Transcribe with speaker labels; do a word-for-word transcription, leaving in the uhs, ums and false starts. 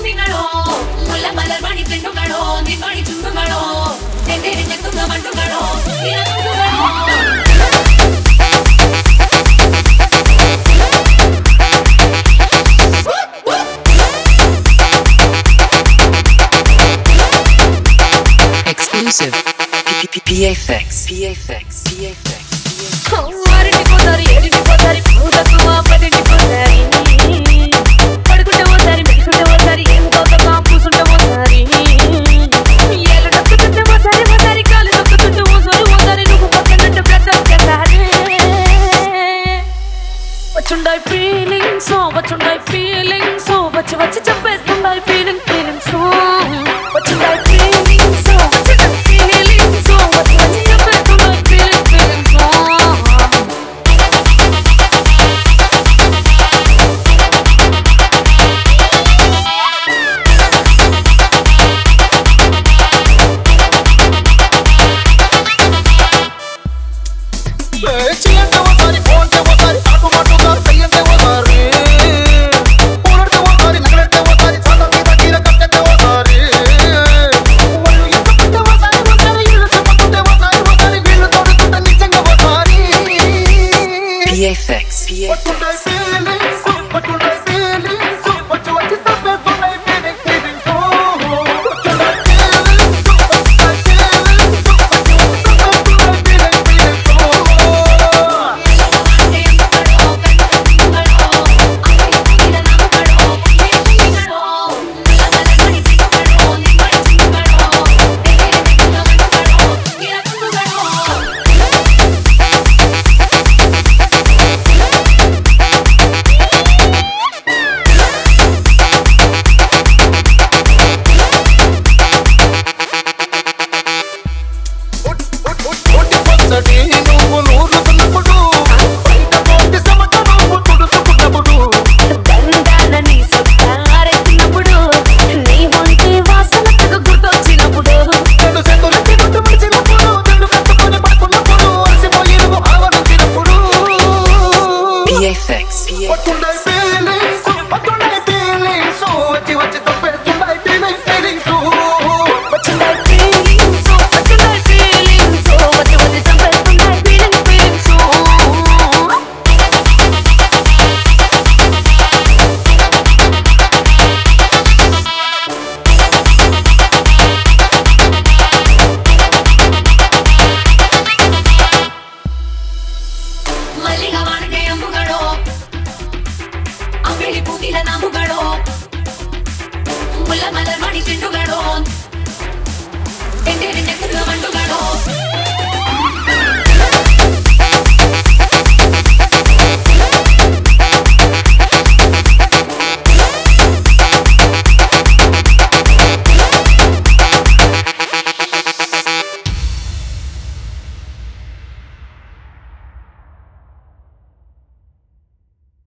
Speaker 1: തുമ്പികളോ മുല്ല മലർമണി പെണ്ണുകളോ നിൻമണി ചുണ്ടുകളോ എത്തിരിഞ്ഞെത്തുന്ന മണ്ണുകളോ
Speaker 2: Exclusive P F X P F X P F X
Speaker 1: ఆరింటికోసారి ఏడింటికోసారి పూతకువా పదింటికోసారి పడుకుంటే ఓసారి మెలుకుంటే ఓసారి ఏం కోతగా పూసుంటే ఓసారి ఏళ్ళు తొక్కుతుంటే ఓసారి ఓసారి కాలు తొక్కుతుంటే ఓసారి ఓసారి నువ్వు పక్కనంటే పెద్ద ఒకేసారి వచ్చుండాయి ఫీలింగ్స్ వచ్చుండాయి ఫీలింగ్స్ వచ్చి వచ్చి చెప్పేస్తుండాయి ఫీలింగ్ ఫీలింగ్స్ వచ్చుండాయి ఫీలింగ్స్ వచ్చుండాయి ఫీలింగ్స్ వచ్చి వచ్చి చెప్పేస్తుండాయి feeling feelings
Speaker 2: P F X P F X
Speaker 1: ಮುಲ್ಲ ಮಲರ್ಮಣಿ ಚೆಂಡುಗಳು ಎಂಟೆರೆ ನೆಕ್ಕುವ ಮಂಡುಗಳು